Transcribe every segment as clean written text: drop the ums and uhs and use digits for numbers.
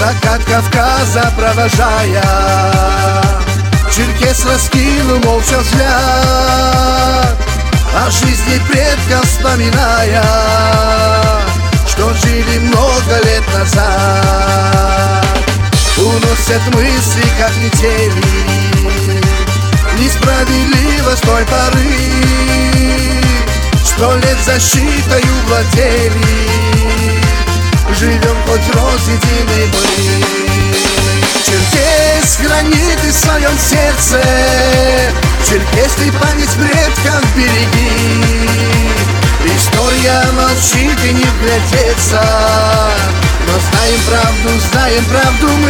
закат Кавказа провожая, черкес раскинул молча взгляд, о жизни предков вспоминая, что жили много лет назад. Уносят мысли, как метели, несправедливость той поры, 100 лет защитою владели, живем хоть розъединый мы. Черкес хранит в своем сердце, черкесный память предков береги. История молчит и не вглядеться, но знаем правду мы.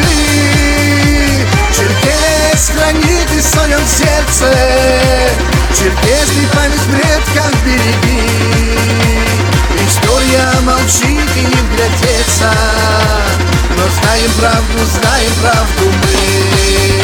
Черкес хранит в своем сердце, черкесный память предков береги. История молчит и не вглядеться, но знаем правду мы.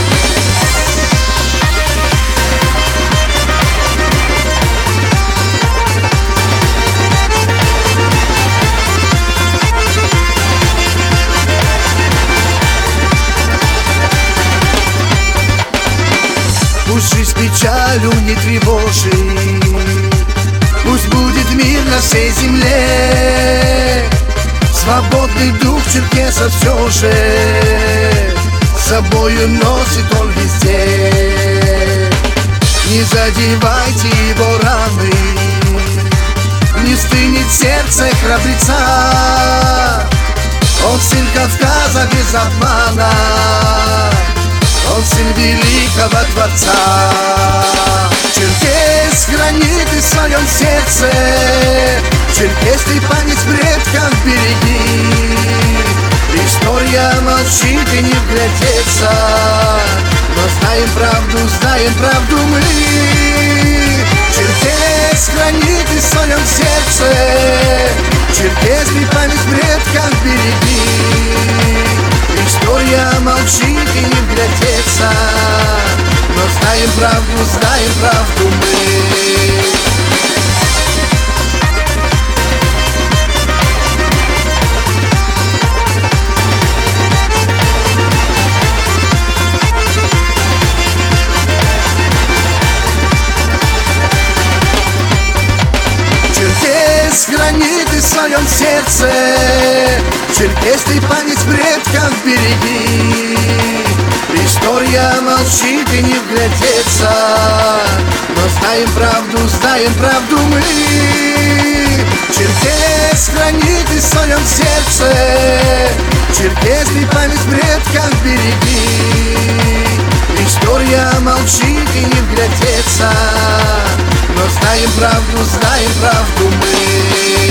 Пусть жизнь печалью не тревожит, пусть будет мир на всей земле. Свободный дух черкеса все же с собою носит он везде. Не задевайте его раны, не стынет сердце храбреца. Он сын Кавказа без обмана, он сын великого Творца. Черкес хранит в своем сердце, черкесный память предков береги. История молчит и не вглядеться, но знаем правду мы. Черкес хранит в своем сердце, черкесный память предков береги. История молчит и не вглядеться, но знаем правду мы. Черкес хранит в своем сердце, черкесный память предков береги. История молчит и не вглядеться, но знаем правду мы. Черкес хранит в своем сердце, черкесный память предков береги. История молчит и не вглядеться, но знаем правду мы.